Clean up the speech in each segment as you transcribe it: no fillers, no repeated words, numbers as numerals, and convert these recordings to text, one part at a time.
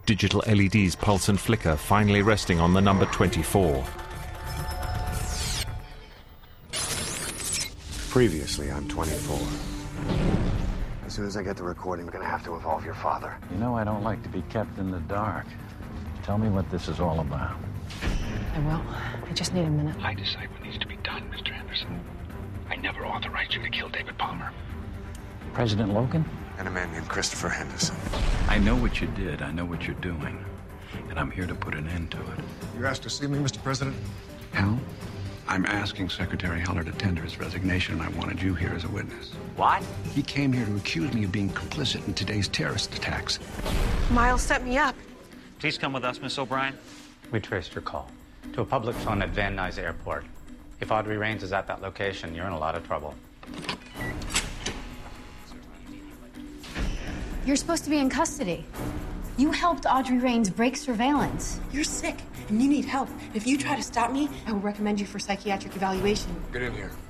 Digital LEDs pulse and flicker, finally resting on the number 24. Previously on 24. As soon as I get the recording, we're going to have to involve your father. You know I don't like to be kept in the dark. Tell me what this is all about. I will. I just need a minute. I decide what needs to be done, Mr. Henderson. I never authorized you to kill David Palmer. President Logan? And a man named Christopher Henderson. I know what you did. I know what you're doing. And I'm here to put an end to it. You asked to see me, Mr. President? Hal, I'm asking Secretary Heller to tender his resignation, and I wanted you here as a witness. What? He came here to accuse me of being complicit in today's terrorist attacks. Miles set me up. Please come with us, Miss O'Brien. We traced your call to a public phone at Van Nuys Airport. If Audrey Raines is at that location, you're in a lot of trouble. You're supposed to be in custody. You helped Audrey Raines break surveillance. You're sick and you need help. If you try to stop me, I will recommend you for psychiatric evaluation. Get in here.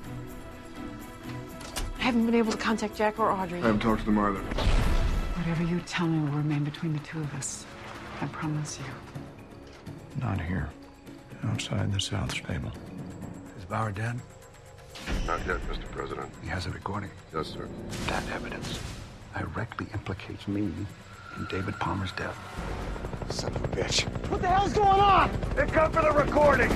I haven't been able to contact Jack or Audrey. I haven't talked to them either. Whatever you tell me will remain between the two of us. I promise you. Not here. Outside the South Stable. Is Bauer dead? Not yet, Mr. President. He has a recording. Yes, sir. That evidence directly implicates me in David Palmer's death. Son of a bitch. What the hell's going on? They come for the recording!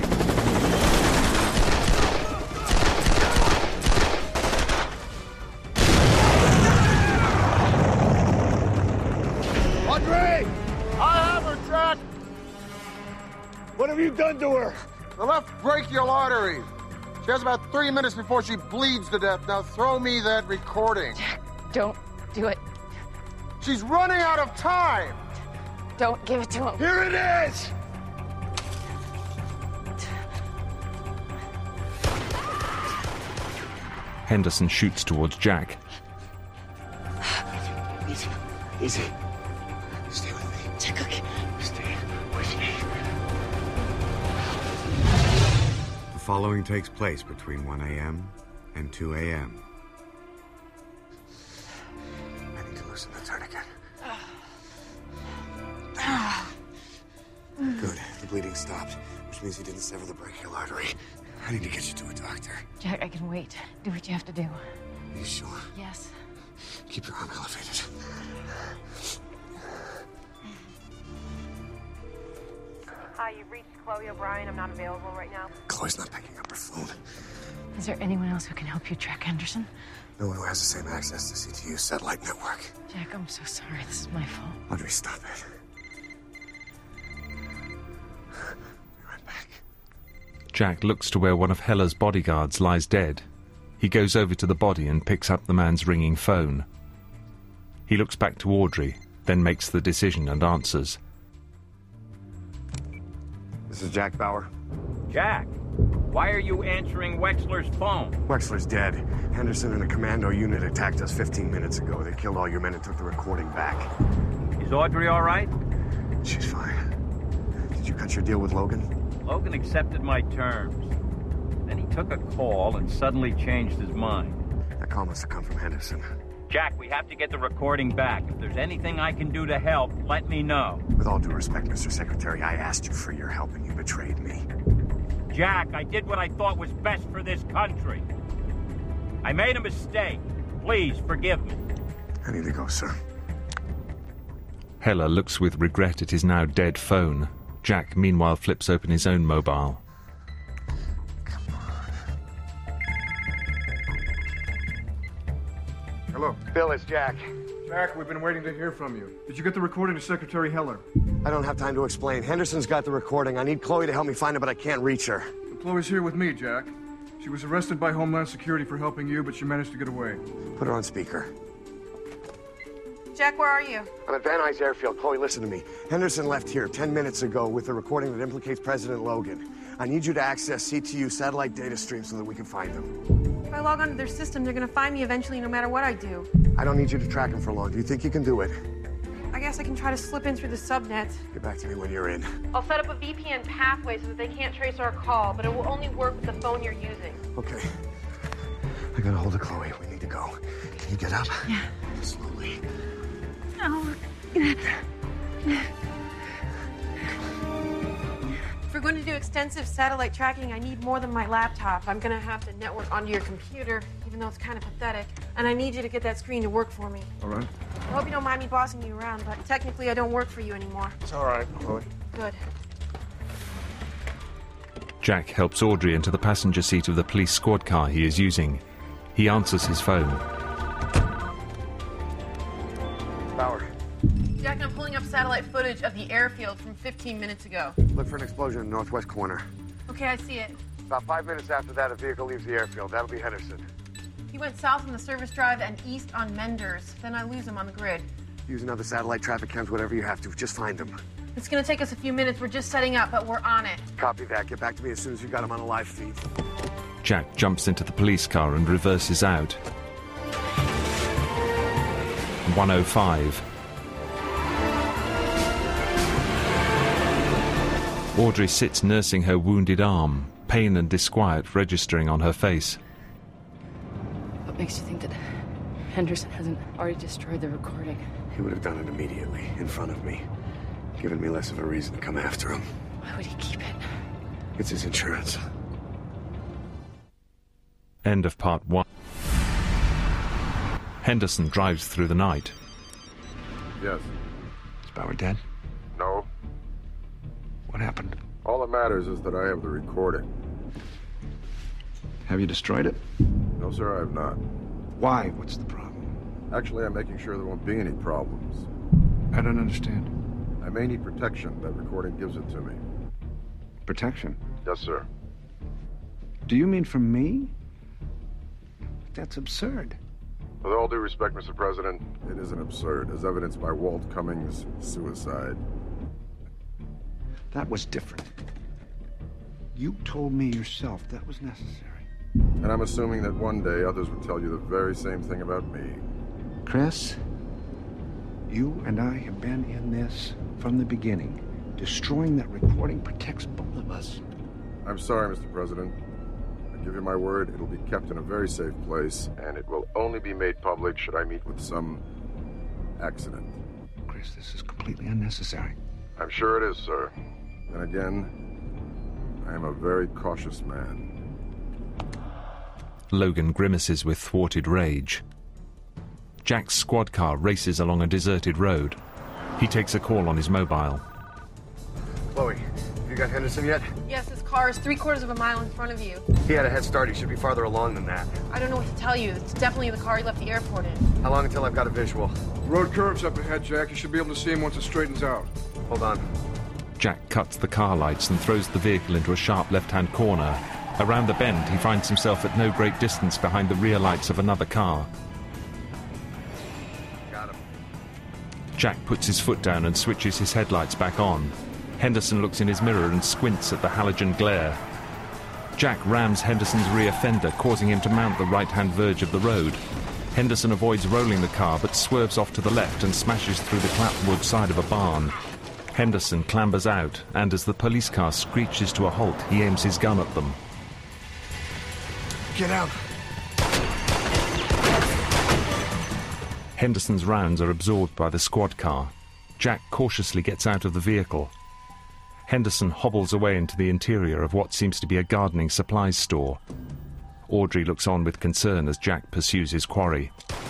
Audrey! I have her, Jack! What have you done to her? The left brachial artery. She has about 3 minutes before she bleeds to death. Now throw me that recording. Jack, don't do it. She's running out of time. Don't give it to him. Here it is! Henderson shoots towards Jack. Easy. Easy. Stay with me. Jack, okay. Stay with me. The following takes place between 1 a.m. and 2 a.m. I need to loosen the tourniquet. Good. The bleeding stopped, which means you didn't sever the brachial artery. I need to get you to a doctor. Jack, I can wait. Do what you have to do. Are you sure? Yes. Keep your arm elevated. Hi, you've reached Chloe O'Brien. I'm not available right now. Chloe's not picking up her phone. Is there anyone else who can help you track Henderson? No one who has the same access to CTU's satellite network. Jack, I'm so sorry. This is my fault. Audrey, stop it. Be right back. Jack looks to where one of Heller's bodyguards lies dead. He goes over to the body and picks up the man's ringing phone. He looks back to Audrey, then makes the decision and answers. This is Jack Bauer. Jack, why are you answering Wexler's phone? Wexler's dead. Henderson and a commando unit attacked us 15 minutes ago. They killed all your men and took the recording back. Is Audrey all right? She's fine. Did you cut your deal with Logan? Logan accepted my terms. Then he took a call and suddenly changed his mind. That call must have come from Henderson. Jack, we have to get the recording back. If there's anything I can do to help, let me know. With all due respect, Mr. Secretary, I asked you for your help and you betrayed me. Jack, I did what I thought was best for this country. I made a mistake. Please forgive me. I need to go, sir. Heller looks with regret at his now dead phone. Jack, meanwhile, flips open his own mobile. Hello. Bill, it's Jack. Jack, we've been waiting to hear from you. Did you get the recording to Secretary Heller? I don't have time to explain. Henderson's got the recording. I need Chloe to help me find it, but I can't reach her. Chloe's here with me, Jack. She was arrested by Homeland Security for helping you, but she managed to get away. Put her on speaker. Jack, where are you? I'm at Van Nuys Airfield. Chloe, listen to me. Henderson left here 10 minutes ago with a recording that implicates President Logan. I need you to access CTU satellite data streams so that we can find them. If I log onto their system, they're gonna find me eventually no matter what I do. I don't need you to track them for long. Do you think you can do it? I guess I can try to slip in through the subnet. Get back to me when you're in. I'll set up a VPN pathway so that they can't trace our call, but it will only work with the phone you're using. Okay. I got a hold of Chloe. We need to go. Can you get up? Yeah. Slowly. Oh. going to do extensive satellite tracking, I need more than my laptop. I'm going to have to network onto your computer, even though it's kind of pathetic. And I need you to get that screen to work for me. All right. I hope you don't mind me bossing you around, but technically I don't work for you anymore. It's all right, Chloe. Good. Jack helps Audrey into the passenger seat of the police squad car he is using. He answers his phone. Bauer. Jack, I'm pulling up satellite footage of the airfield from 15 minutes ago. Look for an explosion in the northwest corner. Okay, I see it. About 5 minutes after that, a vehicle leaves the airfield. That'll be Henderson. He went south on the service drive and east on Menders. Then I lose him on the grid. Use another satellite traffic cams, whatever you have to. Just find them. It's gonna take us a few minutes. We're just setting up, but we're on it. Copy that. Get back to me as soon as you got him on a live feed. Jack jumps into the police car and reverses out. 1:05. Audrey sits nursing her wounded arm, pain and disquiet registering on her face. What makes you think that Henderson hasn't already destroyed the recording? He would have done it immediately, in front of me. Given me less of a reason to come after him. Why would he keep it? It's his insurance. End of part 1. Henderson drives through the night. Yes. Is Bauer dead? No. What happened? All that matters is that I have the recording. Have you destroyed it? No, sir, I have not. Why? What's the problem? Actually, I'm making sure there won't be any problems. I don't understand. I may need protection. That recording gives it to me. Protection? Yes, sir. Do you mean from me? That's absurd. With all due respect, Mr. President, it isn't absurd, as evidenced by Walt Cummings' suicide. That was different. You told me yourself that was necessary. And I'm assuming that one day others would tell you the very same thing about me. Chris, you and I have been in this from the beginning. Destroying that recording protects both of us. I'm sorry, Mr. President. I give you my word, it'll be kept in a very safe place, and it will only be made public should I meet with some accident. Chris, this is completely unnecessary. I'm sure it is, sir. Then again, I am a very cautious man. Logan grimaces with thwarted rage. Jack's squad car races along a deserted road. He takes a call on his mobile. Chloe, have you got Henderson yet? Yes, this car is 3/4 of a mile in front of you. He had a head start. He should be farther along than that. I don't know what to tell you. It's definitely the car he left the airport in. How long until I've got a visual? The road curves up ahead, Jack. You should be able to see him once it straightens out. Hold on. Jack cuts the car lights and throws the vehicle into a sharp left-hand corner. Around the bend, he finds himself at no great distance behind the rear lights of another car. Got him. Jack puts his foot down and switches his headlights back on. Henderson looks in his mirror and squints at the halogen glare. Jack rams Henderson's rear fender, causing him to mount the right-hand verge of the road. Henderson avoids rolling the car, but swerves off to the left and smashes through the clapboard side of a barn. Henderson clambers out, and as the police car screeches to a halt, he aims his gun at them. Get out! Henderson's rounds are absorbed by the squad car. Jack cautiously gets out of the vehicle. Henderson hobbles away into the interior of what seems to be a gardening supplies store. Audrey looks on with concern as Jack pursues his quarry.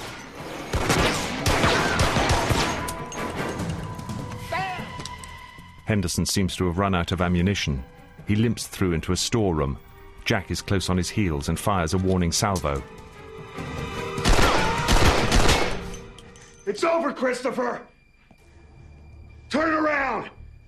Henderson seems to have run out of ammunition. He limps through into a storeroom. Jack is close on his heels and fires a warning salvo. It's over, Christopher! Turn around!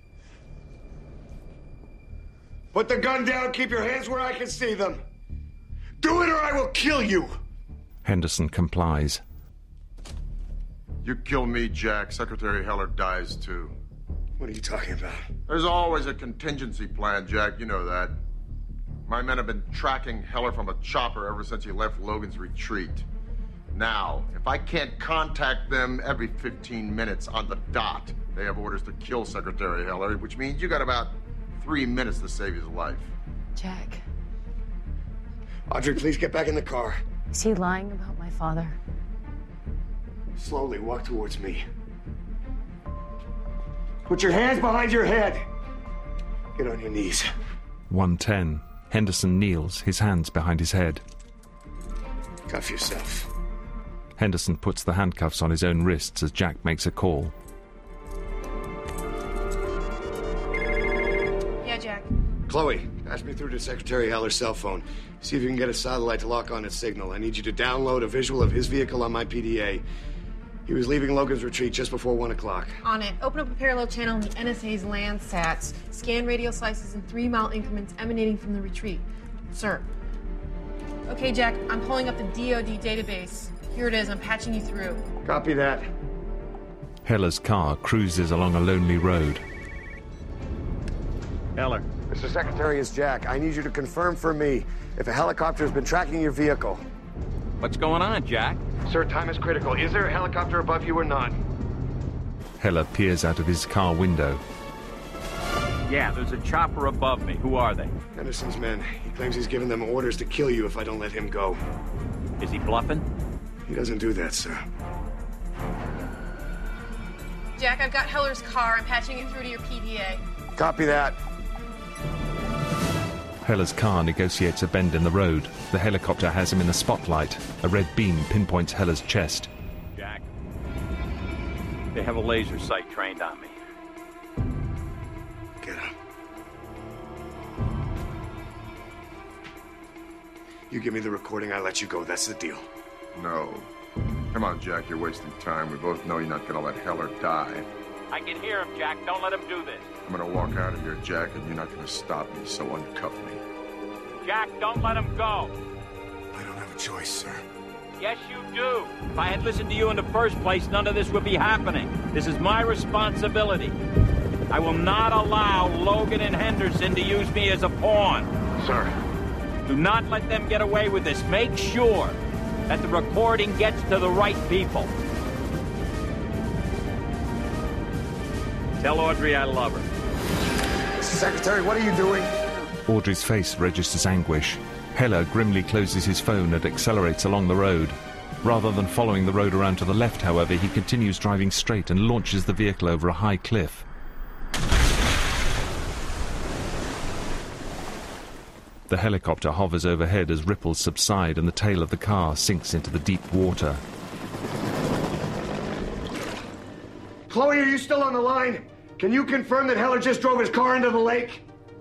Put the gun down, keep your hands where I can see them. Do it or I will kill you! Henderson complies. You kill me, Jack, Secretary Heller dies too. What are you talking about? There's always a contingency plan, Jack, you know that. My men have been tracking Heller from a chopper ever since he left Logan's retreat. Now, if I can't contact them every 15 minutes on the dot, they have orders to kill Secretary Heller, which means you got about 3 minutes to save his life. Jack. Audrey, please get back in the car. Is he lying about my father? Slowly walk towards me. Put your hands behind your head. Get on your knees. 1:10. Henderson kneels, his hands behind his head. Cuff yourself. Henderson puts the handcuffs on his own wrists as Jack makes a call. Yeah, Jack. Chloe, pass me through to Secretary Heller's cell phone. See if you can get a satellite to lock on its signal. I need you to download a visual of his vehicle on my PDA. He was leaving Logan's retreat just before 1 o'clock. On it. Open up a parallel channel in the NSA's Landsats. Scan radio slices in 3-mile increments emanating from the retreat. Sir. Okay, Jack, I'm pulling up the DoD database. Here it is. I'm patching you through. Copy that. Heller's car cruises along a lonely road. Heller. Mr. Secretary, it's Jack. I need you to confirm for me if a helicopter has been tracking your vehicle. What's going on, Jack? Sir, time is critical. Is there a helicopter above you or not? Heller peers out of his car window. Yeah, there's a chopper above me. Who are they? Henderson's men. He claims he's given them orders to kill you if I don't let him go. Is he bluffing? He doesn't do that, sir. Jack, I've got Heller's car. I'm patching it through to your PDA. Copy that. Heller's car negotiates a bend in the road. The helicopter has him in the spotlight. A red beam pinpoints Heller's chest. Jack, they have a laser sight trained on me. Get up. You give me the recording, I let you go. That's the deal. No. Come on, Jack, you're wasting time. We both know you're not gonna let Heller die. I can hear him, Jack. Don't let him do this. I'm gonna walk out of here, Jack, and you're not gonna stop me, so uncuff me. Jack, don't let him go. I don't have a choice, sir. Yes, you do. If I had listened to you in the first place, none of this would be happening. This is my responsibility. I will not allow Logan and Henderson to use me as a pawn. Sir. Do not let them get away with this. Make sure that the recording gets to the right people. Tell Audrey I love her. Mr. Secretary, what are you doing? Audrey's face registers anguish. Heller grimly closes his phone and accelerates along the road. Rather than following the road around to the left, however, he continues driving straight and launches the vehicle over a high cliff. The helicopter hovers overhead as ripples subside and the tail of the car sinks into the deep water. Chloe, are you still on the line? Can you confirm that Heller just drove his car into the lake?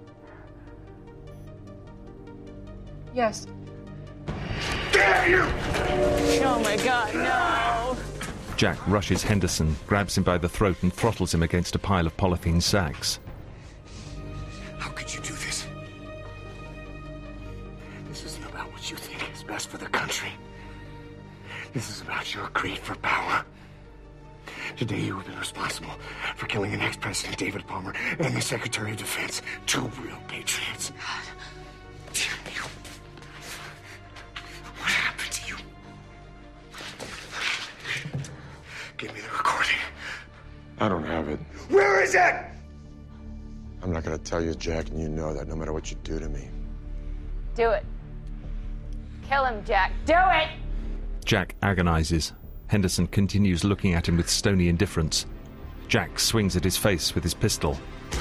Yes. Damn you! Oh my God, no! Jack rushes Henderson, grabs him by the throat and throttles him against a pile of polythene sacks. How could you do this? This isn't about what you think is best for the country. This is about your greed for power. Today you have been responsible for killing an ex-president, David Palmer, and the Secretary of Defense. 2 real patriots. God damn you. What happened to you? Give me the recording. I don't have it. Where is it? I'm not gonna tell you, Jack, and you know that no matter what you do to me. Do it. Kill him, Jack. Do it! Jack agonizes. Henderson continues looking at him with stony indifference. Jack swings at his face with his pistol.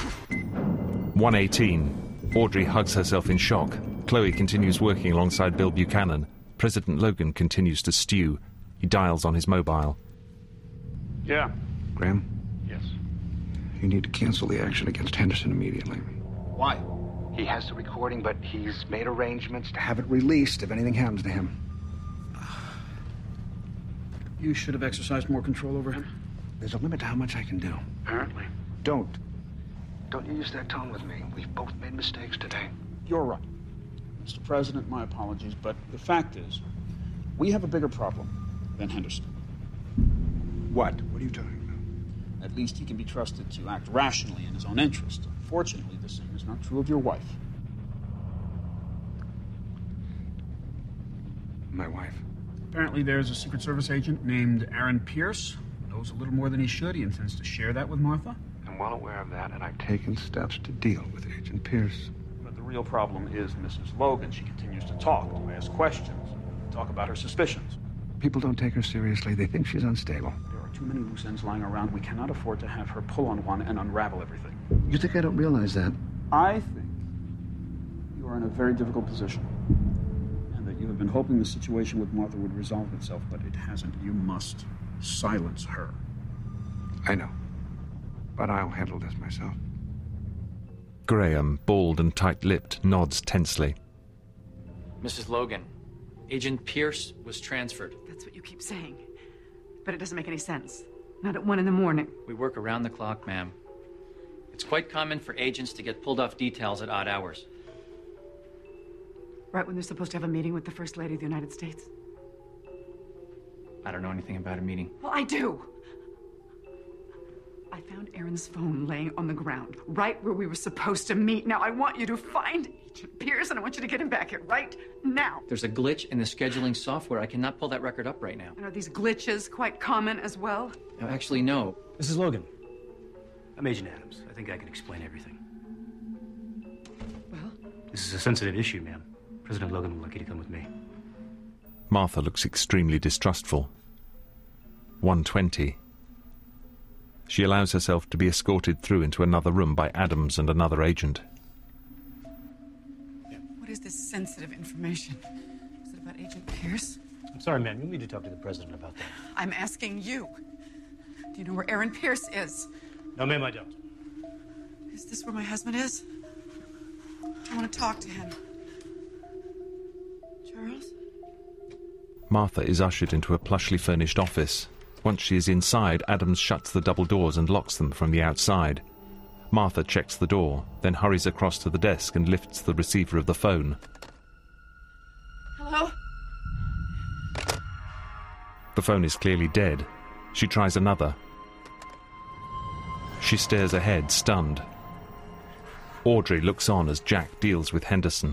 1:18. Audrey hugs herself in shock. Chloe continues working alongside Bill Buchanan. President Logan continues to stew. He dials on his mobile. Yeah. Graham? Yes. You need to cancel the action against Henderson immediately. Why? He has the recording, but he's made arrangements to have it released if anything happens to him. You should have exercised more control over him. There's a limit to how much I can do. Apparently. Don't use that tone with me. We've both made mistakes today. You're right. Mr. President, my apologies, but the fact is, we have a bigger problem than Henderson. What? What are you talking about? At least he can be trusted to act rationally in his own interest. Unfortunately, the same is not true of your wife. My wife? Apparently there's a Secret Service agent named Aaron Pierce. Knows a little more than he should. He intends to share that with Martha. I'm well aware of that, and I've taken steps to deal with Agent Pierce. But the real problem is Mrs. Logan. She continues to talk, to ask questions, talk about her suspicions. People don't take her seriously. They think she's unstable. There are too many loose ends lying around. We cannot afford to have her pull on one and unravel everything. You think I don't realize that? I think you are in a very difficult position, and that you have been hoping the situation with Martha would resolve itself, but it hasn't. You must silence her. I know, but I'll handle this myself. Graham, bald and tight-lipped, nods tensely. Mrs. Logan, Agent Pierce was transferred. That's what you keep saying. But it doesn't make any sense. Not at 1 a.m. We work around the clock, ma'am. It's quite common for agents to get pulled off details at odd hours. Right when they're supposed to have a meeting with the First Lady of the United States? I don't know anything about a meeting. Well, I do. I found Aaron's phone laying on the ground, right where we were supposed to meet. Now, I want you to find Agent Pierce, and I want you to get him back here right now. There's a glitch in the scheduling software. I cannot pull that record up right now. And are these glitches quite common as well? No, actually, no. Mrs. Logan, I'm Agent Adams. I think I can explain everything. Well? This is a sensitive issue, ma'am. President Logan would like you to come with me. Martha looks extremely distrustful. 1:20. She allows herself to be escorted through into another room by Adams and another agent. What is this sensitive information? Is it about Agent Pierce? I'm sorry, ma'am. You'll need to talk to the president about that. I'm asking you. Do you know where Aaron Pierce is? No, ma'am, I don't. Is this where my husband is? I want to talk to him. Charles? Martha is ushered into a plushly furnished office. Once she is inside, Adams shuts the double doors and locks them from the outside. Martha checks the door, then hurries across to the desk and lifts the receiver of the phone. Hello? The phone is clearly dead. She tries another. She stares ahead, stunned. Audrey looks on as Jack deals with Henderson.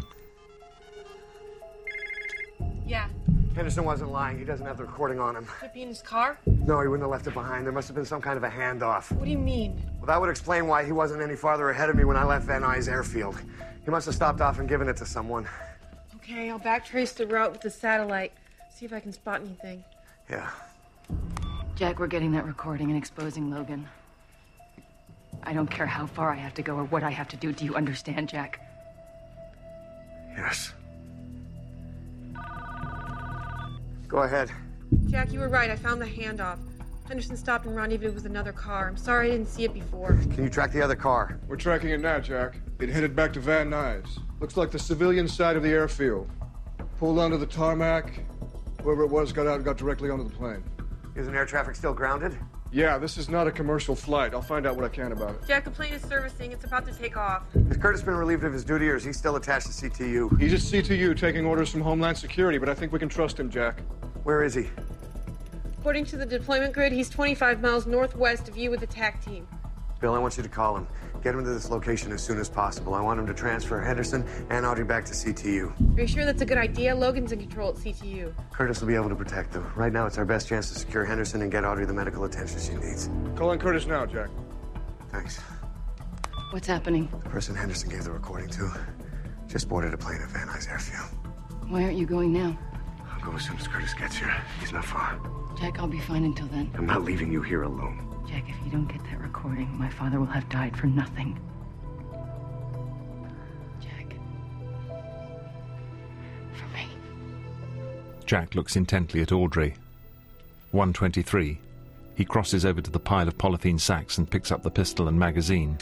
Yeah. Henderson wasn't lying. He doesn't have the recording on him. Could it be in his car? No, he wouldn't have left it behind. There must have been some kind of a handoff. What do you mean? Well, that would explain why he wasn't any farther ahead of me when I left Van Nuys Airfield. He must have stopped off and given it to someone. Okay, I'll backtrace the route with the satellite. See if I can spot anything. Yeah. Jack, we're getting that recording and exposing Logan. I don't care how far I have to go or what I have to do. Do you understand, Jack? Yes. Go ahead. Jack, you were right. I found the handoff. Henderson stopped and rendezvoused with another car. I'm sorry I didn't see it before. Can you track the other car? We're tracking it now, Jack. It headed back to Van Nuys. Looks like the civilian side of the airfield. Pulled onto the tarmac. Whoever it was got out and got directly onto the plane. Isn't air traffic still grounded? Yeah, this is not a commercial flight. I'll find out what I can about it. Jack, the plane is servicing. It's about to take off. Has Curtis been relieved of his duty, or is he still attached to CTU? He's at CTU taking orders from Homeland Security, but I think we can trust him, Jack. Where is he? According to the deployment grid, he's 25 miles northwest of you with the TAC team. Bill, I want you to call him. Get him to this location as soon as possible. I want him to transfer Henderson and Audrey back to CTU. Are you sure that's a good idea? Logan's in control at CTU. Curtis will be able to protect them. Right now, it's our best chance to secure Henderson and get Audrey the medical attention she needs. Calling Curtis now, Jack. Thanks. What's happening? The person Henderson gave the recording to just boarded a plane at Van Nuys Airfield. Why aren't you going now? I'll go as soon as Curtis gets here. He's not far. Jack, I'll be fine until then. I'm not leaving you here alone. Jack, if you don't get that recording, my father will have died for nothing. Jack. For me. Jack looks intently at Audrey. 1:23. He crosses over to the pile of polythene sacks and picks up the pistol and magazine.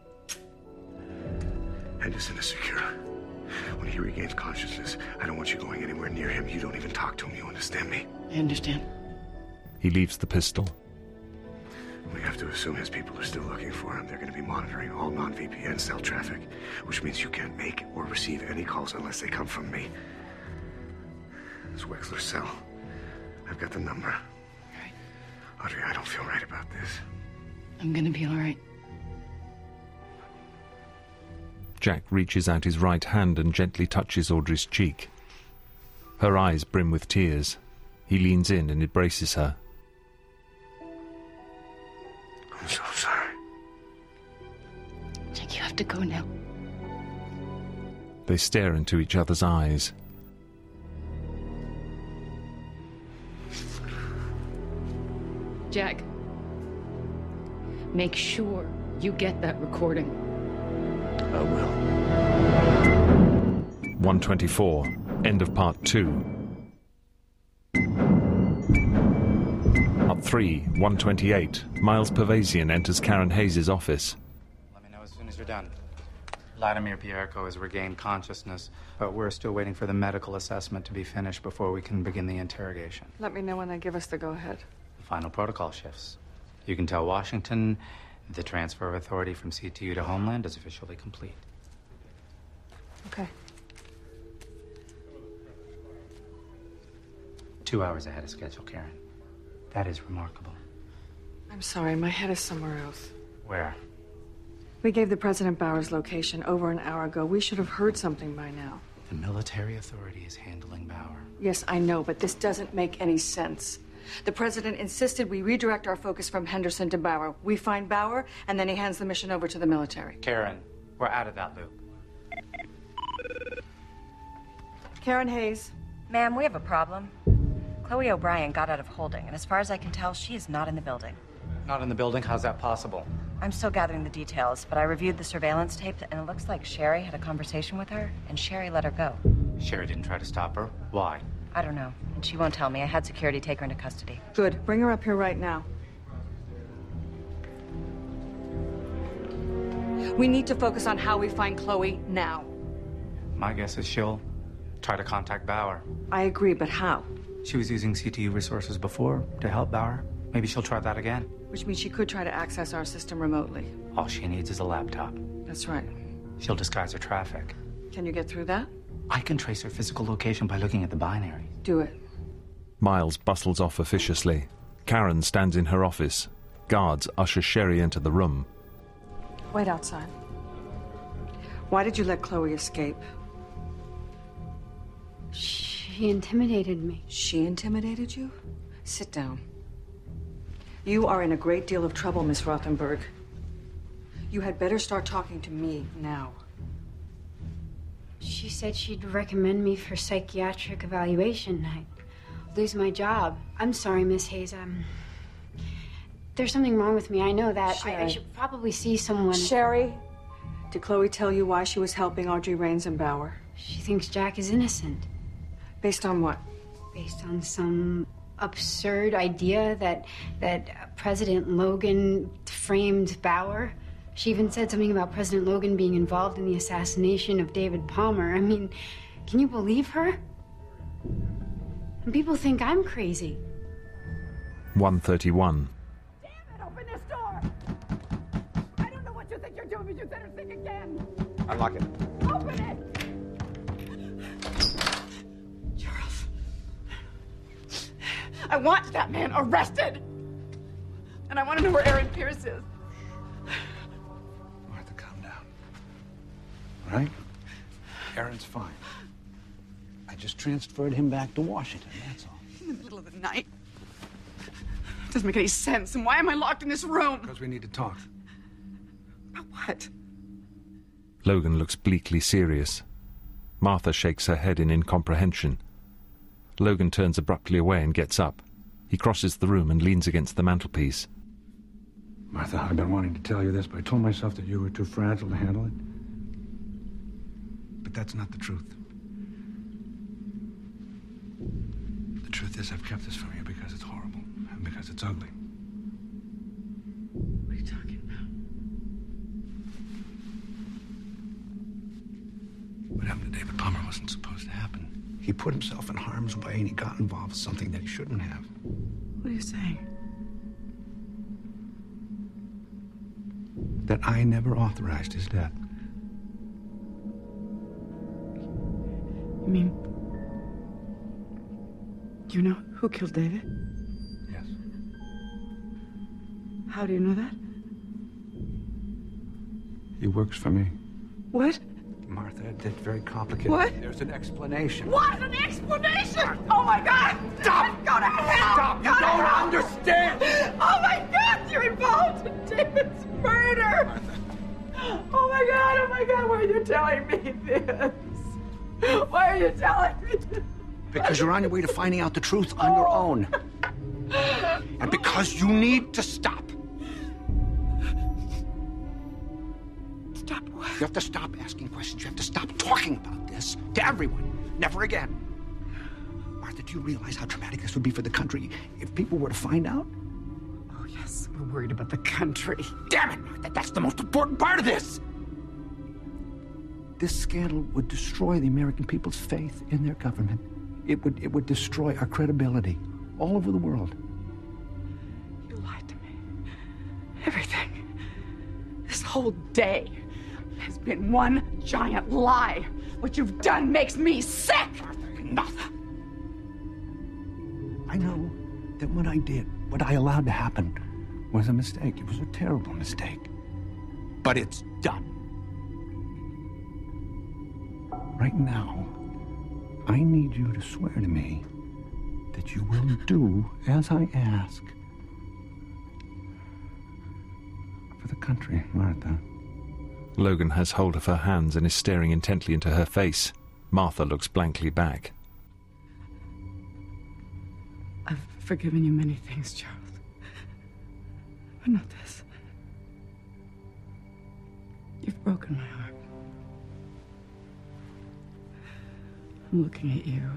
Henderson is secure. When he regains consciousness, I don't want you going anywhere near him. You don't even talk to him. You understand me? I understand. He leaves the pistol. We have to assume his people are still looking for him. They're going to be monitoring all non-VPN cell traffic, which means you can't make or receive any calls unless they come from me. It's Wexler's cell. I've got the number. Right. Audrey, I don't feel right about this. I'm gonna be all right. Jack reaches out his right hand and gently touches Audrey's cheek. Her eyes brim with tears. He leans in and embraces her. I'm so sorry. Jack, you have to go now. They stare into each other's eyes. Jack, make sure you get that recording. I will. 124. End of part 2. Part 3. 128. Miles Pervasian enters Karen Hayes' office. Let me know as soon as you're done. Vladimir Pierko has regained consciousness, but we're still waiting for the medical assessment to be finished before we can begin the interrogation. Let me know when they give us the go-ahead. The final protocol shifts. You can tell Washington the transfer of authority from CTU to Homeland is officially complete. Okay. 2 hours ahead of schedule, Karen. That is remarkable. I'm sorry, my head is somewhere else. Where? We gave the President Bauer's location over an hour ago. We should have heard something by now. The military authority is handling Bauer. Yes, I know, but this doesn't make any sense. The President insisted we redirect our focus from Henderson to Bauer. We find Bauer, and then he hands the mission over to the military. Karen, we're out of that loop. Karen Hayes. Ma'am, we have a problem. Chloe O'Brien got out of holding, and as far as I can tell, she is not in the building. Not in the building? How's that possible? I'm still gathering the details, but I reviewed the surveillance tape, and it looks like Sherry had a conversation with her, and Sherry let her go. Sherry didn't try to stop her. Why? I don't know, and she won't tell me. I had security take her into custody. Good. Bring her up here right now. We need to focus on how we find Chloe now. My guess is she'll try to contact Bauer. I agree, but how? She was using CTU resources before to help Bauer. Maybe she'll try that again. Which means she could try to access our system remotely. All she needs is a laptop. That's right. She'll disguise her traffic. Can you get through that? I can trace her physical location by looking at the binary. Do it. Miles bustles off officiously. Karen stands in her office. Guards usher Sherry into the room. Wait outside. Why did you let Chloe escape? She intimidated me. She intimidated you? Sit down. You are in a great deal of trouble, Miss Rothenberg. You had better start talking to me now. She said she'd recommend me for psychiatric evaluation. I'd lose my job. I'm sorry, Miss Hayes. There's something wrong with me. I know that. I should probably see someone. Sherry, did Chloe tell you why she was helping Audrey Raines and Bauer? She thinks Jack is innocent. Based on what? Based on some absurd idea that President Logan framed Bauer. She even said something about President Logan being involved in the assassination of David Palmer. I mean, can you believe her? And people think I'm crazy. 131. Damn it, open this door! I don't know what you think you're doing, but you better think again. Unlock it. Open it! Charles. I want that man arrested! And I want to know where Aaron Pierce is. Martha, calm down. All right? Aaron's fine. I just transferred him back to Washington, that's all. In the middle of the night. Doesn't make any sense. And why am I locked in this room? Because we need to talk. About what? Logan looks bleakly serious. Martha shakes her head in incomprehension. Logan turns abruptly away and gets up. He crosses the room and leans against the mantelpiece. Martha, I've been wanting to tell you this, but I told myself that you were too fragile to handle it. But that's not the truth. The truth is I've kept this from you because it's horrible and because it's ugly. What are you talking about? What happened to David Palmer wasn't supposed to happen. He put himself in harm's way and he got involved with something that he shouldn't have. What are you saying? That I never authorized his death. You mean... you know who killed David? Yes. How do you know that? He works for me. What? Martha, it's very complicated. What? There's an explanation. What? An explanation? Oh my God! Stop! Go to hell! Stop! You don't understand! Oh my God! You're involved in David's murder! Martha. Oh my God! Why are you telling me this? Why are you telling me this? Because you're on your way to finding out the truth on your own. And because you need to stop. Stop what? You have to stop asking questions. You have to stop talking about this to everyone. Never again. Martha, do you realize how traumatic this would be for the country if people were to find out? Oh, yes, we're worried about the country. Damn it, Martha, that's the most important part of this! This scandal would destroy the American people's faith in their government. It would destroy our credibility all over the world. You lied to me. Everything. This whole day has been one giant lie. What you've done makes me sick! Enough! I know that what I did, what I allowed to happen, was a mistake. It was a terrible mistake. But it's done. Right now, I need you to swear to me that you will do as I ask. For the country, Martha. Logan has hold of her hands and is staring intently into her face. Martha looks blankly back. I've forgiven you many things, Charles. But not this. You've broken my heart. I'm looking at you.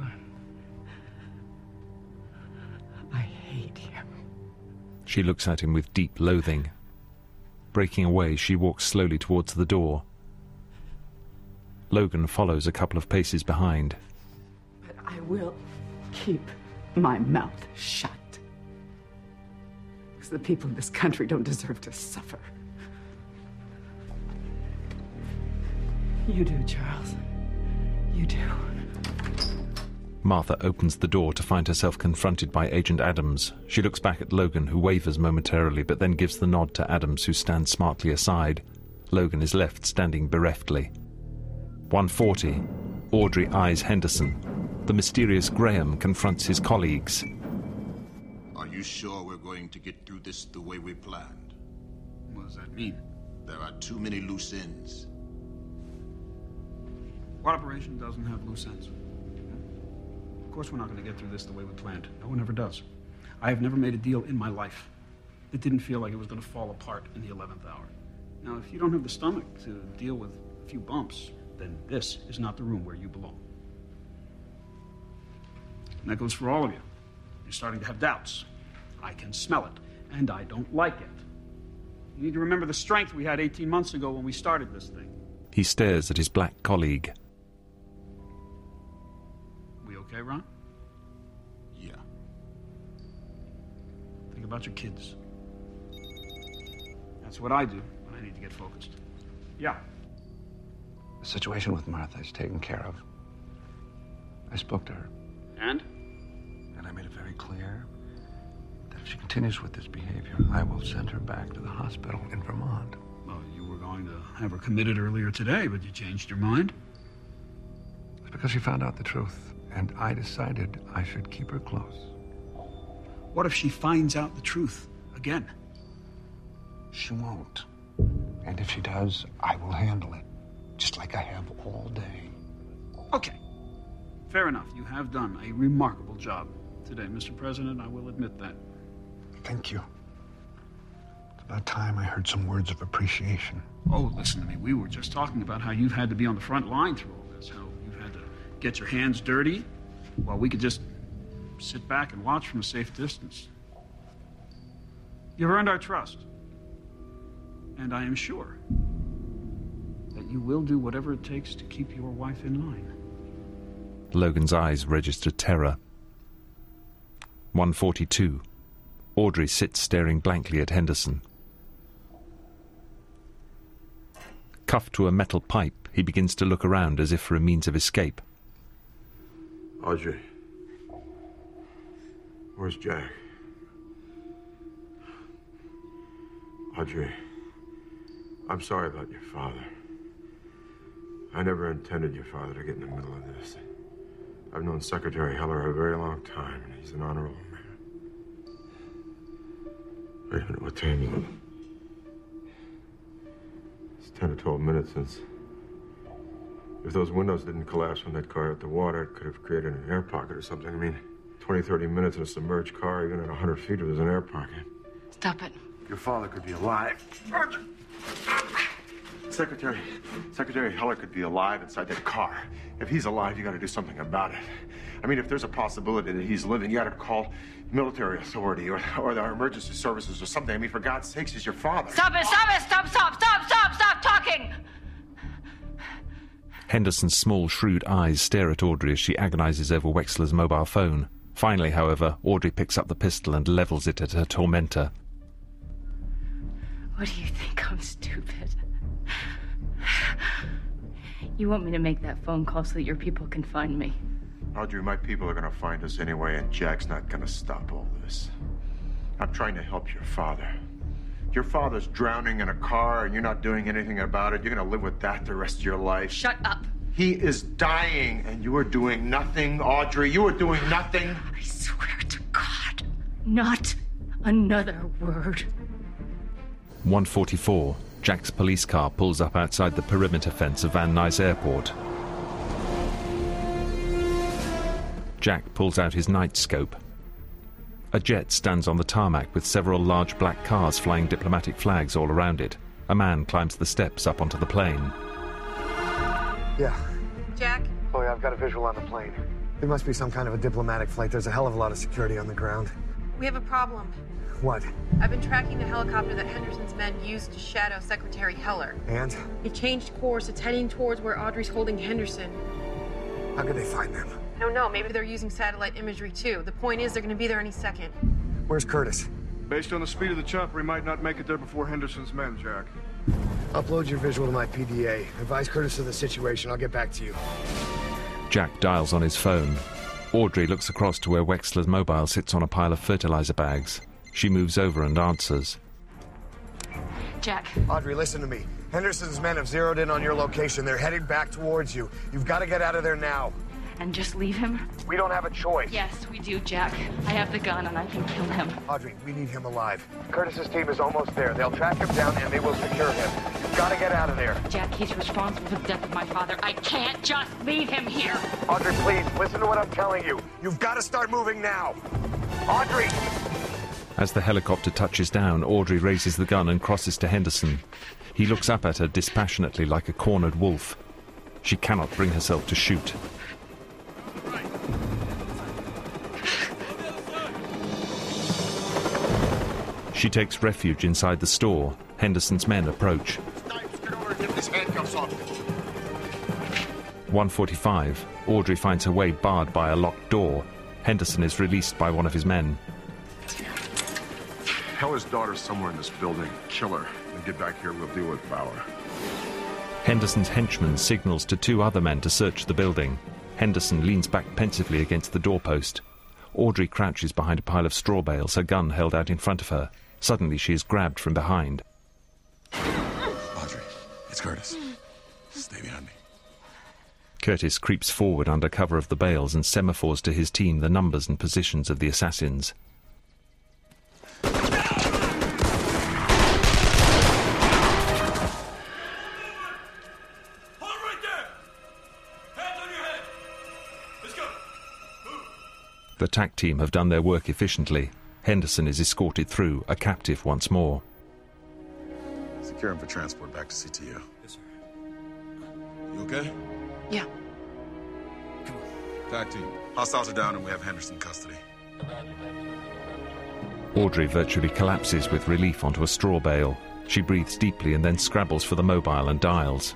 I hate you. She looks at him with deep loathing. Breaking away, she walks slowly towards the door. Logan follows a couple of paces behind. But I will keep my mouth shut. Because the people of this country don't deserve to suffer. You do, Charles. You do. Martha opens the door to find herself confronted by Agent Adams. She looks back at Logan, who wavers momentarily, but then gives the nod to Adams, who stands smartly aside. Logan is left standing bereftly. 1:40. Audrey eyes Henderson. The mysterious Graham confronts his colleagues. Are you sure we're going to get through this the way we planned? What does that mean? There are too many loose ends. What operation doesn't have loose ends? Of course we're not going to get through this the way we planned. No one ever does. I have never made a deal in my life that didn't feel like it was going to fall apart in the 11th hour. Now, if you don't have the stomach to deal with a few bumps, then this is not the room where you belong. And that goes for all of you. You're starting to have doubts. I can smell it, and I don't like it. You need to remember the strength we had 18 months ago when we started this thing. He stares at his black colleague. We okay, Ron? Yeah. Think about your kids. That's what I do when I need to get focused. Yeah. The situation with Martha is taken care of. I spoke to her. And? And I made it very clear that if she continues with this behavior, I will send her back to the hospital in Vermont. Well, you were going to have her committed earlier today, but you changed your mind? It's because she found out the truth, and I decided I should keep her close. What if she finds out the truth again? She won't. And if she does, I will handle it, just like I have all day. Okay. Fair enough. You have done a remarkable job today, Mr. President. I will admit that. Thank you. It's about time I heard some words of appreciation. Oh, listen to me. We were just talking about how you've had to be on the front line through all this, how you've had to get your hands dirty while we could just sit back and watch from a safe distance. You've earned our trust. And I am sure that you will do whatever it takes to keep your wife in line. Logan's eyes register terror. 1:42. Audrey sits staring blankly at Henderson. Cuffed to a metal pipe, he begins to look around as if for a means of escape. Audrey. Where's Jack? Audrey. I'm sorry about your father. I never intended your father to get in the middle of this. I've known Secretary Heller a very long time, and he's an honorable man. Wait a minute, what time is it? It's 10 or 12 minutes since. If those windows didn't collapse when that car hit the water, it could have created an air pocket or something. I mean, 20, 30 minutes in a submerged car, even at 100 feet, it was an air pocket. Stop it. Your father could be alive. Secretary Heller could be alive inside that car. If he's alive, you gotta do something about it. I mean, if there's a possibility that he's living, you gotta call military authority or the emergency services or something. I mean, for God's sakes, he's your father. Stop it! Stop talking! Henderson's small, shrewd eyes stare at Audrey as she agonizes over Wexler's mobile phone. Finally, however, Audrey picks up the pistol and levels it at her tormentor. What do you think? I'm stupid. You want me to make that phone call so that your people can find me? Audrey, my people are gonna find us anyway, and Jack's not gonna stop all this. I'm trying to help your father. Your father's drowning in a car, and you're not doing anything about it. You're gonna live with that the rest of your life. Shut up. He is dying, and you are doing nothing, Audrey. You are doing nothing. I swear to God, not another word. 1:44. Jack's police car pulls up outside the perimeter fence of Van Nuys Airport. Jack pulls out his night scope. A jet stands on the tarmac with several large black cars flying diplomatic flags all around it. A man climbs the steps up onto the plane. Yeah. Jack? Chloe, I've got a visual on the plane. It must be some kind of a diplomatic flight. There's a hell of a lot of security on the ground. We have a problem. What? I've been tracking the helicopter that Henderson's men used to shadow Secretary Heller. And? It changed course. It's heading towards where Audrey's holding Henderson. How could they find them? I don't know. Maybe they're using satellite imagery, too. The point is, they're going to be there any second. Where's Curtis? Based on the speed of the chopper, he might not make it there before Henderson's men, Jack. Upload your visual to my PDA. Advise Curtis of the situation. I'll get back to you. Jack dials on his phone. Audrey looks across to where Wexler's mobile sits on a pile of fertilizer bags. She moves over and answers. Jack. Audrey, listen to me. Henderson's men have zeroed in on your location. They're heading back towards you. You've got to get out of there now. And just leave him? We don't have a choice. Yes, we do, Jack. I have the gun and I can kill him. Audrey, we need him alive. Curtis's team is almost there. They'll track him down and they will secure him. You've got to get out of there. Jack, he's responsible for the death of my father. I can't just leave him here. Audrey, please, listen to what I'm telling you. You've got to start moving now. Audrey! As the helicopter touches down, Audrey raises the gun and crosses to Henderson. He looks up at her dispassionately like a cornered wolf. She cannot bring herself to shoot. She takes refuge inside the store. Henderson's men approach. Get over and get these handcuffs off. 1:45. Audrey finds her way barred by a locked door. Henderson is released by one of his men. Heller's daughter's somewhere in this building. Kill her. Then get back here, we'll deal with Bauer. Henderson's henchman signals to two other men to search the building. Henderson leans back pensively against the doorpost. Audrey crouches behind a pile of straw bales, her gun held out in front of her. Suddenly she is grabbed from behind. Audrey, it's Curtis. Stay behind me. Curtis creeps forward under cover of the bales and semaphores to his team the numbers and positions of the assassins. The TAC team have done their work efficiently. Henderson is escorted through, a captive once more. Secure him for transport back to CTU. Yes, sir. You okay? Yeah. Come on. TAC team. Hostiles are down and we have Henderson in custody. Audrey virtually collapses with relief onto a straw bale. She breathes deeply and then scrabbles for the mobile and dials.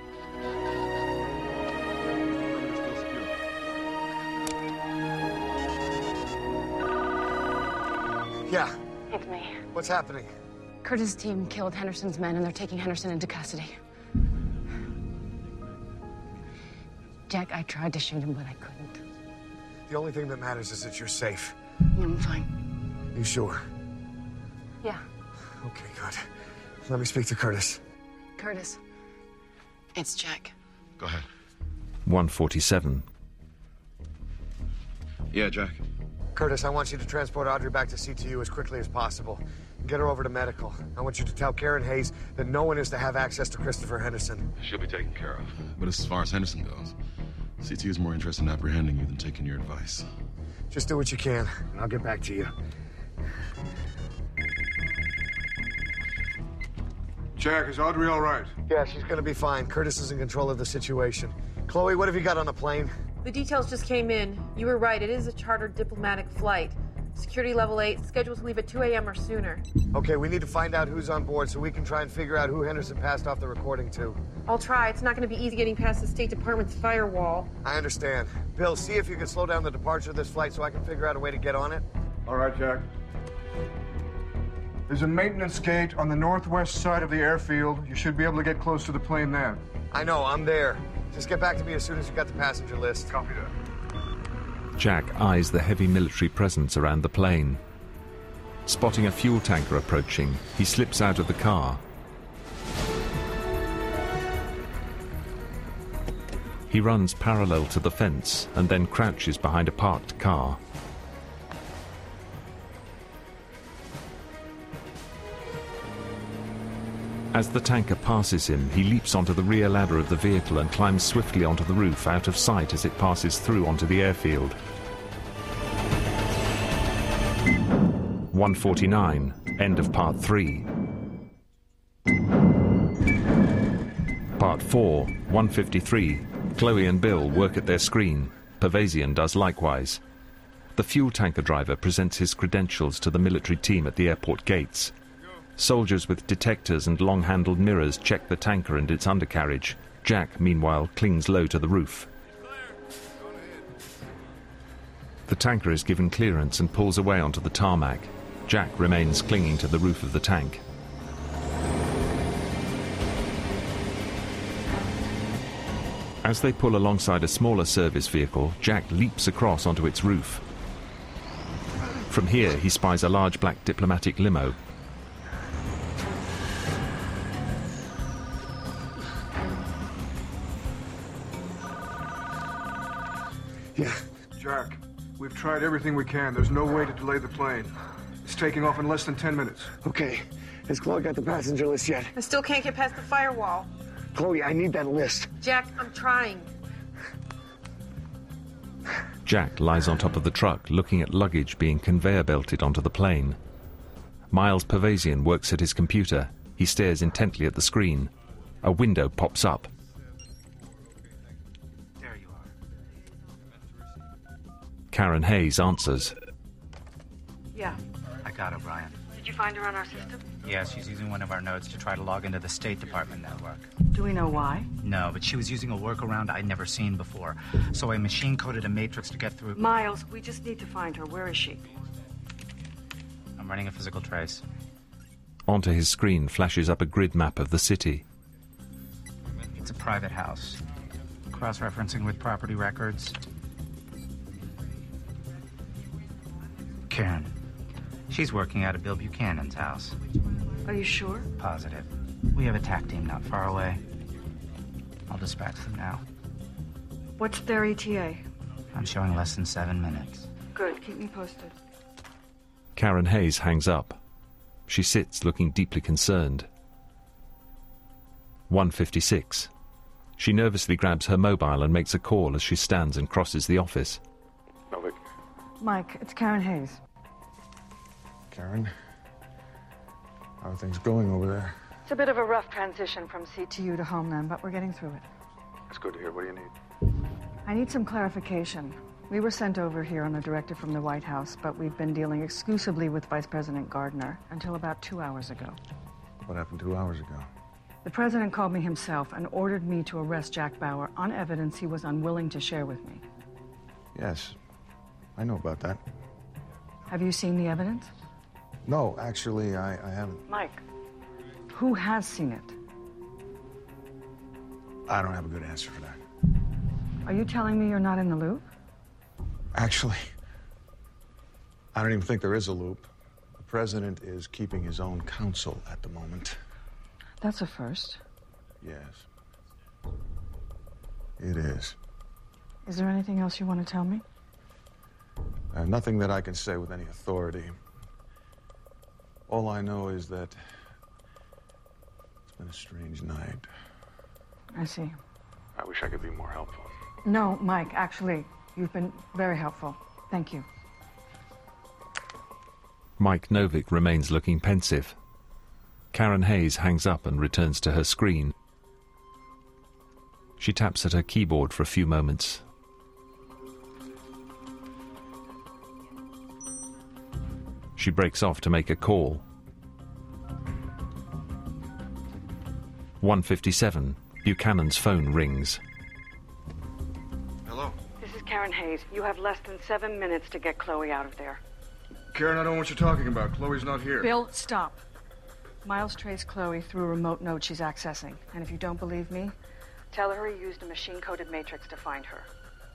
Yeah. It's me. What's happening? Curtis' team killed Henderson's men, and they're taking Henderson into custody. Jack, I tried to shoot him, but I couldn't. The only thing that matters is that you're safe. Yeah, I'm fine. You sure? Yeah. Okay, good. Let me speak to Curtis. Curtis, it's Jack. Go ahead. 1:47. Yeah, Jack. Curtis, I want you to transport Audrey back to CTU as quickly as possible. Get her over to medical. I want you to tell Karen Hayes that no one is to have access to Christopher Henderson. She'll be taken care of. But as far as Henderson goes, CTU is more interested in apprehending you than taking your advice. Just do what you can, and I'll get back to you. Jack, is Audrey all right? Yeah, she's gonna be fine. Curtis is in control of the situation. Chloe, what have you got on the plane? The details just came in. You were right, it is a chartered diplomatic flight. Security level 8, scheduled to leave at 2 a.m. or sooner. Okay, we need to find out who's on board so we can try and figure out who Henderson passed off the recording to. I'll try. It's not going to be easy getting past the State Department's firewall. I understand. Bill, see if you can slow down the departure of this flight so I can figure out a way to get on it. All right, Jack. There's a maintenance gate on the northwest side of the airfield. You should be able to get close to the plane then. I know, I'm there. Just get back to me as soon as you got the passenger list. Copy that. Jack eyes the heavy military presence around the plane. Spotting a fuel tanker approaching, he slips out of the car. He runs parallel to the fence and then crouches behind a parked car. As the tanker passes him, he leaps onto the rear ladder of the vehicle and climbs swiftly onto the roof, out of sight as it passes through onto the airfield. 1:49, end of Part 3. Part 4, 1:53. Chloe and Bill work at their screen. Pervasian does likewise. The fuel tanker driver presents his credentials to the military team at the airport gates. Soldiers with detectors and long-handled mirrors check the tanker and its undercarriage. Jack, meanwhile, clings low to the roof. The tanker is given clearance and pulls away onto the tarmac. Jack remains clinging to the roof of the tank. As they pull alongside a smaller service vehicle, Jack leaps across onto its roof. From here, he spies a large black diplomatic limo. Yeah. Jack, we've tried everything we can. There's no way to delay the plane. It's taking off in less than 10 minutes. Okay. Has Chloe got the passenger list yet? I still can't get past the firewall. Chloe, I need that list. Jack, I'm trying. Jack lies on top of the truck, looking at luggage being conveyor belted onto the plane. Miles Pervasian works at his computer. He stares intently at the screen. A window pops up. There you are. Karen Hayes answers. Yeah. I got her, Brian. Did you find her on our system? Yeah, she's using one of our nodes to try to log into the State Department network. Do we know why? No, but she was using a workaround I'd never seen before. So I machine-coded a matrix to get through. Miles, we just need to find her. Where is she? I'm running a physical trace. Onto his screen flashes up a grid map of the city. It's a private house. Cross-referencing with property records. Karen. She's working out of Bill Buchanan's house. Are you sure? Positive. We have a TAC team not far away. I'll dispatch them now. What's their ETA? I'm showing less than 7 minutes. Good. Keep me posted. Karen Hayes hangs up. She sits looking deeply concerned. 1:56. She nervously grabs her mobile and makes a call as she stands and crosses the office. Novik. Mike, it's Karen Hayes. Karen, how are things going over there? It's a bit of a rough transition from CTU to Homeland, but we're getting through it. That's good to hear. What do you need? I need some clarification. We were sent over here on a directive from the White House, but we've been dealing exclusively with Vice President Gardner until about 2 hours ago. What happened 2 hours ago? The president called me himself and ordered me to arrest Jack Bauer on evidence he was unwilling to share with me. Yes, I know about that. Have you seen the evidence? No, actually, I haven't. Mike, who has seen it? I don't have a good answer for that. Are you telling me you're not in the loop? Actually, I don't even think there is a loop. The president is keeping his own counsel at the moment. That's a first. Yes. It is. Is there anything else you want to tell me? Nothing that I can say with any authority. All I know is that it's been a strange night. I see. I wish I could be more helpful. No, Mike, actually, you've been very helpful. Thank you. Mike Novik remains looking pensive. Karen Hayes hangs up and returns to her screen. She taps at her keyboard for a few moments. She breaks off to make a call. 1:57. Buchanan's phone rings. Hello? This is Karen Hayes. You have less than 7 minutes to get Chloe out of there. Karen, I don't know what you're talking about. Chloe's not here. Bill, stop. Miles traced Chloe through a remote node she's accessing. And if you don't believe me, tell her he used a machine-coded matrix to find her.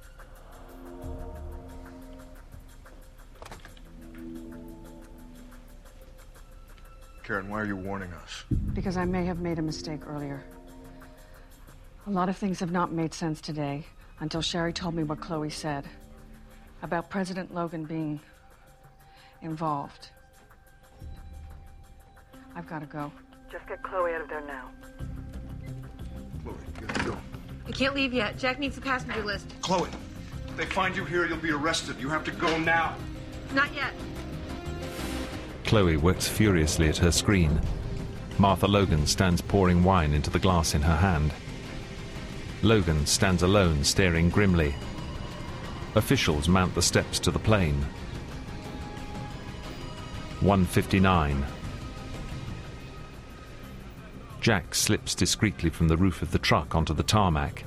Karen, why are you warning us? Because I may have made a mistake earlier. A lot of things have not made sense today until Sherry told me what Chloe said about President Logan being involved. I've got to go. Just get Chloe out of there now. Chloe, you gotta go. I can't leave yet. Jack needs the passenger list. Chloe, if they find you here, you'll be arrested. You have to go now. Not yet. Chloe works furiously at her screen. Martha Logan stands pouring wine into the glass in her hand. Logan stands alone, staring grimly. Officials mount the steps to the plane. 1:59. Jack slips discreetly from the roof of the truck onto the tarmac.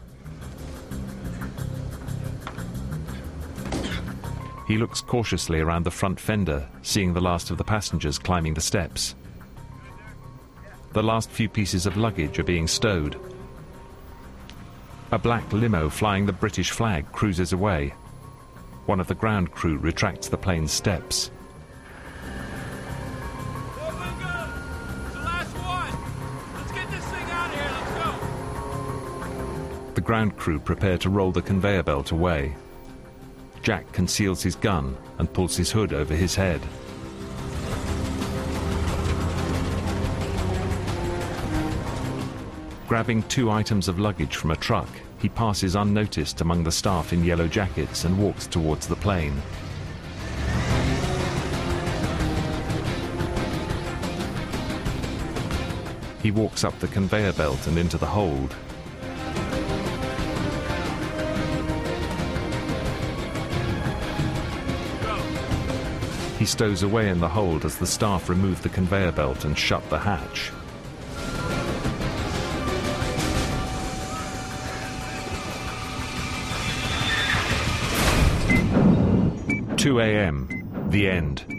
He looks cautiously around the front fender, seeing the last of the passengers climbing the steps. The last few pieces of luggage are being stowed. A black limo flying the British flag cruises away. One of the ground crew retracts the plane's steps. The ground crew prepare to roll the conveyor belt away. Jack conceals his gun and pulls his hood over his head. Grabbing 2 items of luggage from a truck, he passes unnoticed among the staff in yellow jackets and walks towards the plane. He walks up the conveyor belt and into the hold. He stows away in the hold as the staff remove the conveyor belt and shut the hatch. "2 a.m. The end.